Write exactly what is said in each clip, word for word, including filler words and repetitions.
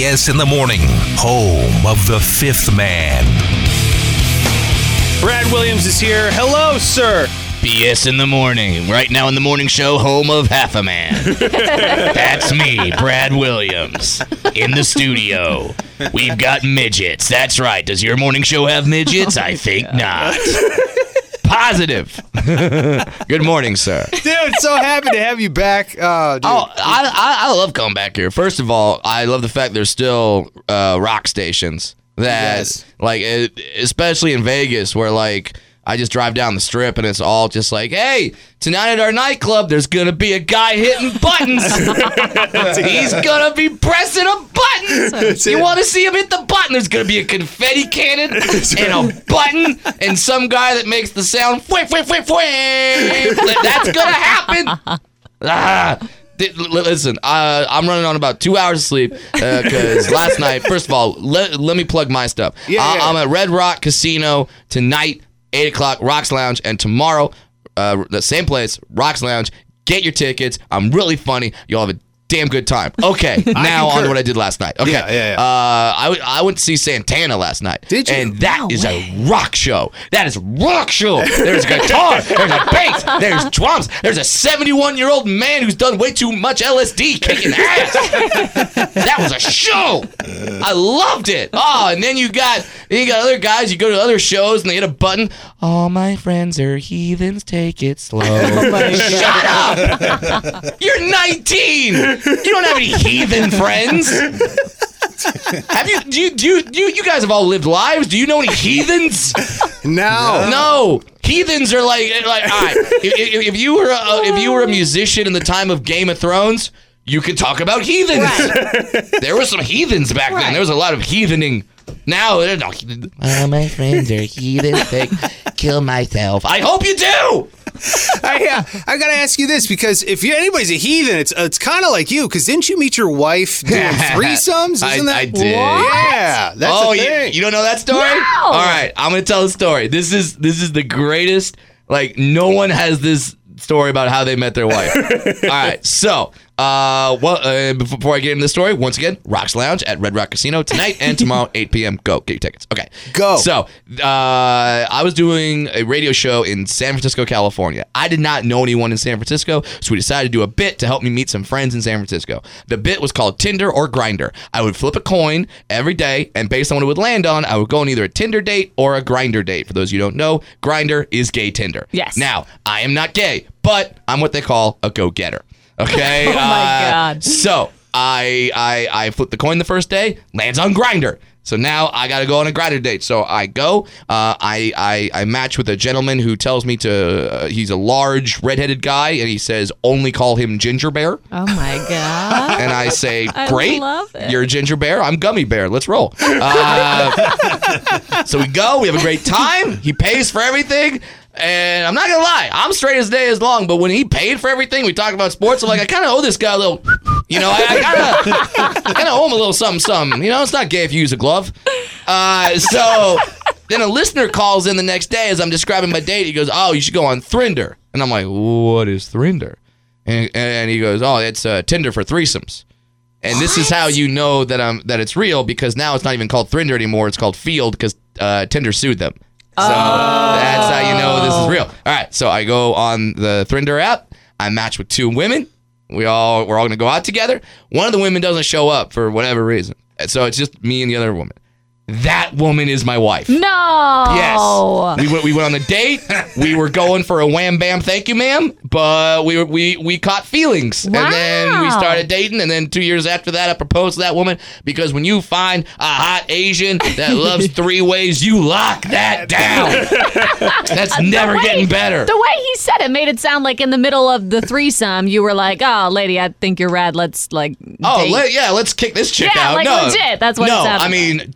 S in the Morning, home of the fifth man. Brad Williams is here. Hello, sir. B S in the Morning. Right now in the morning show, home of Half a Man. That's me, Brad Williams, in the studio. We've got midgets. That's right. Does your morning show have midgets? Oh I think God. Not. Positive. Good morning, sir. Dude, so happy to have you back. Uh, dude. Oh, I, I I love coming back here. First of all, I love the fact there's still uh, rock stations that, yes. like, especially in Vegas, where like I just drive down the strip and it's all just like, hey, tonight at our nightclub, there's gonna be a guy hitting buttons. He's gonna be pressing a button. That's you it. want to see him hit the button? There's gonna be a confetti cannon and a button and some guy that makes the sound. Fway, fway, fway, fway. That's gonna happen. Ah. Listen, uh, I'm running on about two hours of sleep because uh, last night, first of all, let, let me plug my stuff. Yeah, I, yeah. I'm at Red Rock Casino tonight, eight o'clock, Rocks Lounge, and tomorrow, uh, the same place, Rocks Lounge. Get your tickets. I'm really funny. You'll have a damn good time. Okay, now on to what I did last night. Okay, Yeah, yeah, yeah. Uh, I, w- I went to see Santana last night. Did you? And that No is way. a rock show. That is a rock show. There's guitar, there's a bass, there's drums, there's a seventy-one-year-old man who's done way too much L S D kicking ass. That was a show. I loved it. Oh, and then you got then you got other guys. You go to other shows and they hit a button. All my friends are heathens. Take it slow. Oh my Shut up! You're nineteen. You don't have any heathen friends. Have you? Do you? Do you? Do you, you guys have all lived lives? Do you know any heathens? No. No. Heathens are like like. All right. If, if, if you were a, if you were a musician in the time of Game of Thrones, you could talk about heathens. Right. There were some heathens back Right. then. There was a lot of heathening. Now there's no heathen. All my friends are heathens. They kill myself. I hope you do. I, uh, I gotta ask you this because if you anybody's a heathen, it's it's kind of like you. Because didn't you meet your wife doing threesomes? I, Isn't that? I did. What? Yeah, that's oh, a you, thing. you don't know that story? No. All right, I'm gonna tell the story. This is this is the greatest. Like no one has this story about how they met their wife. All right, so uh, well, uh, before I get into the story, once again, Rocks Lounge at Red Rock Casino tonight and tomorrow, eight p.m. Go get your tickets. Okay, Go. So uh, I was doing a radio show in San Francisco, California. I did not know anyone in San Francisco, so we decided to do a bit to help me meet some friends in San Francisco. The bit was called Tinder or Grindr. I would flip a coin every day, and based on what it would land on, I would go on either a Tinder date or a Grindr date. For those of you who don't know, Grindr is gay Tinder. Yes. Now, I am not gay, but I'm what they call a go-getter. Okay? Oh, my Uh, God. So I I I flip the coin the first day, lands on Grindr. So now I got to go on a Grindr date. So I go, uh, I, I I match with a gentleman who tells me to, uh, he's a large redheaded guy, and he says, only call him Ginger Bear. Oh my God. And I say, I great, love it. you're a Ginger Bear, I'm Gummy Bear, let's roll. Uh, so we go, we have a great time, he pays for everything. And I'm not gonna lie, I'm straight as day as long, but when he paid for everything, we talk about sports, I'm like, I kind of owe this guy a little, you know, I, I kind of kind of owe him a little something, something. You know, it's not gay if you use a glove. Uh, so then a listener calls in the next day as I'm describing my date. He goes, oh, you should go on Thrinder. And I'm like, what is Thrinder? And, and he goes, oh, it's uh, Tinder for threesomes. And this is how you know that I'm that it's real, because now it's not even called Thrinder anymore. It's called Field, because uh, Tinder sued them. So that's how you know this is real. All right, so I go on the Thrinder app. I match with two women. We all we're all gonna go out together. One of the women doesn't show up for whatever reason, and so it's just me and the other woman. That woman is my wife. No. Yes. We went we went on the date. We were going for a wham bam thank you ma'am, but we were, we we caught feelings. Wow. And then we started dating, and then two years after that I proposed to that woman, because when you find a hot Asian that loves three ways, you lock that down. That's never way- getting better. The way he said it made it sound like in the middle of the threesome, you were like, "Oh, lady, I think you're rad. Let's like." Oh, date." let, yeah, let's kick this chick Yeah, out. like no, legit. That's what it No, sounded I mean, don't get me wrong.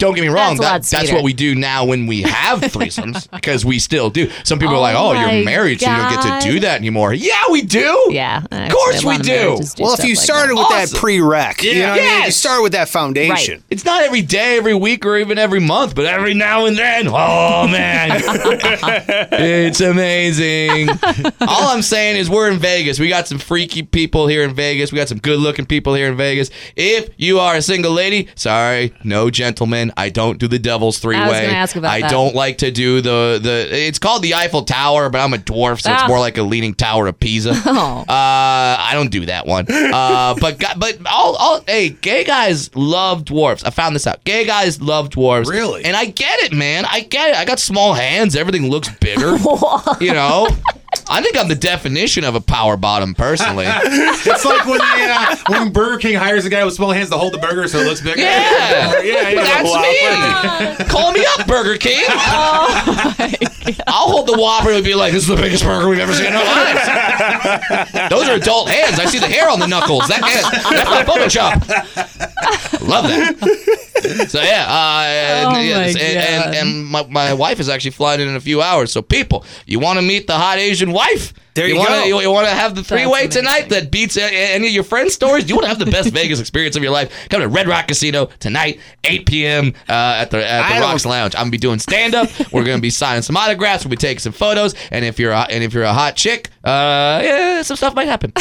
wrong. That's a lot That, that's sweeter. what we do now when we have threesomes because we still do. Some people are like, Oh "Oh, my you're married, so you don't get to do God. that anymore." Yeah, we do. Yeah. Of course we do. Well, if you started with that Awesome. prereq, you know what I mean? You Yes. start with that foundation. Right. It's not every day, every week, or even every month, but every now and then. Oh man, it's amazing. All I'm saying is we're in Vegas. We got some freaky people here in Vegas. We got some good-looking people here in Vegas. If you are a single lady, sorry, no gentlemen. I don't do the devil's three-way. I was gonna ask about I that. don't like to do the the. It's called the Eiffel Tower, but I'm a dwarf, so it's Ah. more like a leaning tower of Pisa. Oh. Uh, I don't do that one. Uh, but gu- but all, all hey, gay guys love dwarfs. I found this out. Gay guys love dwarfs. Really? And I get it, man. I get it. I got small hands. Everything looks bigger. you know. I think I'm the definition of a power bottom, personally. It's like when they, uh, when Burger King hires a guy with small hands to hold the burger so it looks bigger. Yeah, yeah, yeah. that's Wow. me. Call me up, Burger King. I'll hold the Whopper and be like, "This is the biggest burger we've ever seen in our lives." Those are adult hands. I see the hair on the knuckles. That that's my Photoshop. Love that. So yeah, uh, and, Oh, yes, my and, and, God. and my, my wife is actually flying in in a few hours. So people, you want to meet the hot Asian wife? There you wanna, go. You, you want to have the three-way amazing. tonight that beats a- any of your friends' stories? Do you want to have the best Vegas experience of your life? Come to Red Rock Casino tonight, eight p.m. Uh, at the at I the don't- Rocks Lounge. I'm gonna be doing stand-up. We're gonna be signing some autographs. We'll be taking some photos. And if you're a, and if you're a hot chick, uh, yeah, some stuff might happen.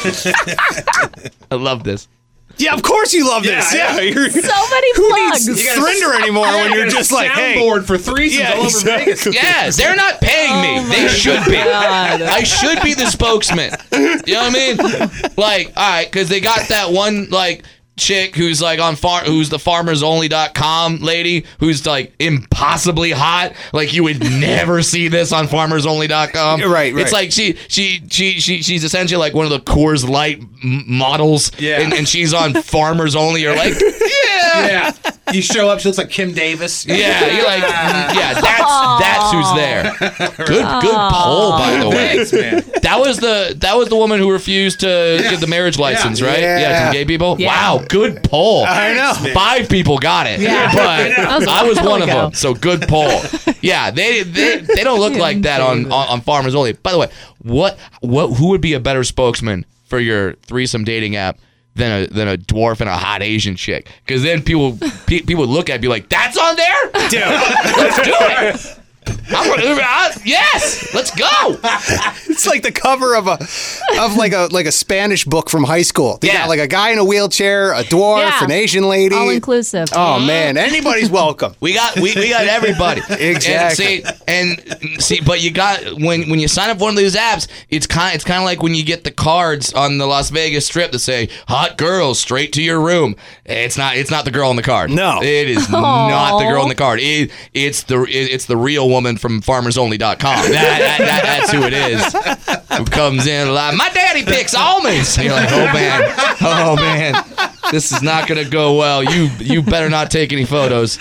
I love this. Yeah, of course you love this. Yeah, Yeah, you're, So many who plugs. needs Thrinder anymore when you're just like, hey, soundboard for threesomes Yeah, all over exactly. Vegas. Yeah, they're not paying me. They should be. I should be the spokesman. You know what I mean? Like, all right, because they got that one like chick who's like on far who's the farmers only dot com lady who's like impossibly hot. Like you would never see this on farmers only dot com. Right, right. It's like she she she she she's essentially like one of the Coors Light m- models. Yeah. And, and she's on Farmers Only. You're like, yeah. Yeah. You show up, she looks like Kim Davis. Yeah, you're like, mm, yeah, that's that's who's there. Good, good poll, by the way. Thanks, man. That was the that was the woman who refused to get the marriage license, right? Yeah. Yeah, to gay people. Yeah. Wow, good poll. I know. Five people got it, Yeah. but was a I was while one of ago. them. So good poll. Yeah, they they, they don't look like that on, on on Farmers Only. By the way, what what who would be a better spokesman for your threesome dating app than a than a dwarf and a hot Asian chick? Because then people pe- people would look at it and be like, "That's on there? dude. Let's do it." I'm gonna, I, yes, let's go. It's like the cover of a of like a like a Spanish book from high school. They Yeah. got like a guy in a wheelchair, a dwarf, Yeah. an Asian lady. All inclusive. Oh man, anybody's welcome. We got we, we got everybody. Exactly. And see, and see, but you got when when you sign up for one of these apps, it's kind it's kind of like when you get the cards on the Las Vegas Strip that say "hot girls straight to your room." It's not it's not the girl on the card. No. it is not the girl on the card. It, it's the it, it's the real woman from farmers only dot com. That, that, that, that's who it is. Who comes in like, "My daddy picks almonds." And you're like, "Oh man, oh man, this is not gonna go well. You you better not take any photos."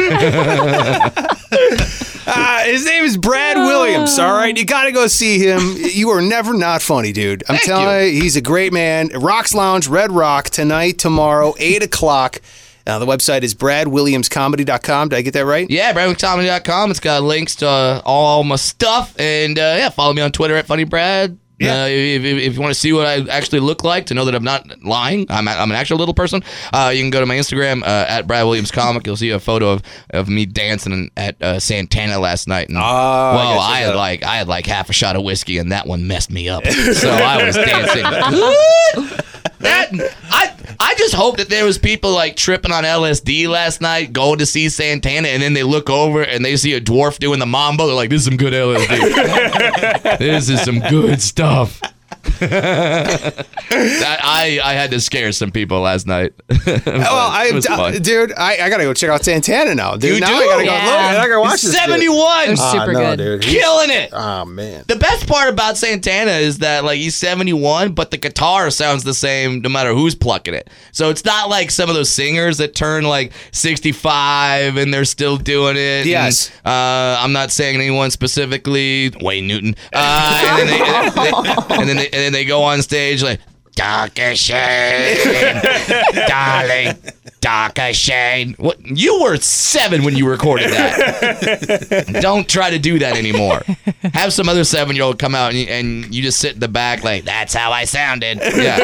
Uh, his name is Brad Williams. All right, you got to go see him. You are never not funny, dude. I'm Thank telling you. he's a great man. Rocks Lounge, Red Rock tonight, tomorrow, eight o'clock. Uh, the website is brad williams comedy dot com. Did I get that right? Yeah, brad williams comedy dot com. It's got links to uh, all my stuff. And uh, yeah, follow me on Twitter at FunnyBrad. Yeah. Uh, if, if, if you want to see what I actually look like, to know that I'm not lying, I'm, I'm an actual little person, uh, you can go to my Instagram uh, at Brad Williams Comic. You'll see a photo of, of me dancing at uh, Santana last night. And, Oh, I well, got you, I, had yeah. like I had like half a shot of whiskey, and that one messed me up. So I was dancing. Good. That I I just hope that there was people like tripping on L S D last night, going to see Santana, and then they look over and they see a dwarf doing the mambo. They're like, "This is some good L S D. This is some good stuff." that, I I had to scare some people last night. Well, I, it was uh, fun. dude, I, I gotta go check out Santana now, dude. You now do? I gotta go. Yeah. Look, I gotta watch He's this. shit. seventy-one. They're Ah, super no, good. dude. He's- Killing it. Oh man. The best part about Santana is that like he's seventy-one, but the guitar sounds the same no matter who's plucking it. So it's not like some of those singers that turn like sixty-five and they're still doing it. Yes. And, uh, I'm not saying anyone specifically, Wayne Newton. Uh, and, then they, and, then they, and, then they, and then they go on stage like, Doctor Shane, darling, Doctor Shane. What? You were seven when you recorded that. Don't try to do that anymore. Have some other seven-year-old come out and you, and you just sit in the back like, that's how I sounded. Yeah,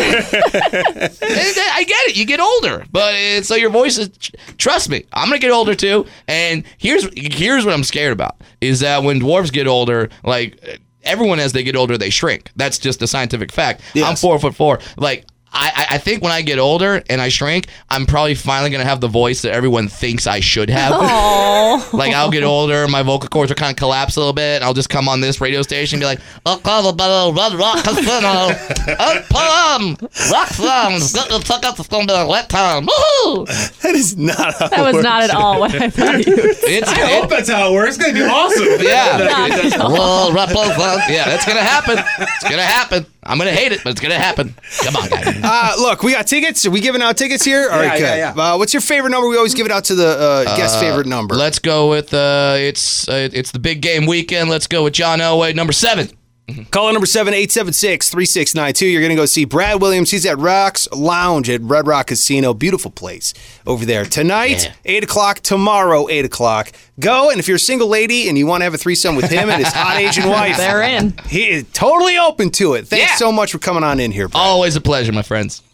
I get it. You get older, but uh, so your voice is. Trust me, I'm gonna get older too. And here's here's what I'm scared about is that when dwarves get older, like. Everyone, as they get older, they shrink. That's just a scientific fact. Yes. I'm four foot four. Like, I, I think when I get older and I shrink, I'm probably finally going to have the voice that everyone thinks I should have. Aww. Like, I'll get older, my vocal cords will kind of collapse a little bit, and I'll just come on this radio station and be like, oh, call the battle, Red Rock Casino, oh, Palm, Rock Sounds, fuck up the phone bill, wet time, woohoo! That is not how That it was works. not at all what I thought you would say. It's, I hope that's how it works. It's going to be awesome. Yeah. Not Well, represent- yeah, that's going to happen. It's going to happen. I'm going to hate it, but it's going to happen. Come on, guys. Uh, look, we got tickets. Are we giving out tickets here? All right, yeah, good. yeah. Uh, what's your favorite number? We always give it out to the uh, guest favorite number. Let's go with uh, it's uh, it's the big game weekend. Let's go with John Elway, number seven. Call number seven eight seven six, three six nine two. You're going to go see Brad Williams. He's at Rock's Lounge at Red Rock Casino. Beautiful place over there. Tonight, Yeah. eight o'clock. Tomorrow, eight o'clock. Go, and if you're a single lady and you want to have a threesome with him and his hot Asian wife, They're in. he is totally open to it. Thanks Yeah. so much for coming on in here, Brad. Always a pleasure, my friends.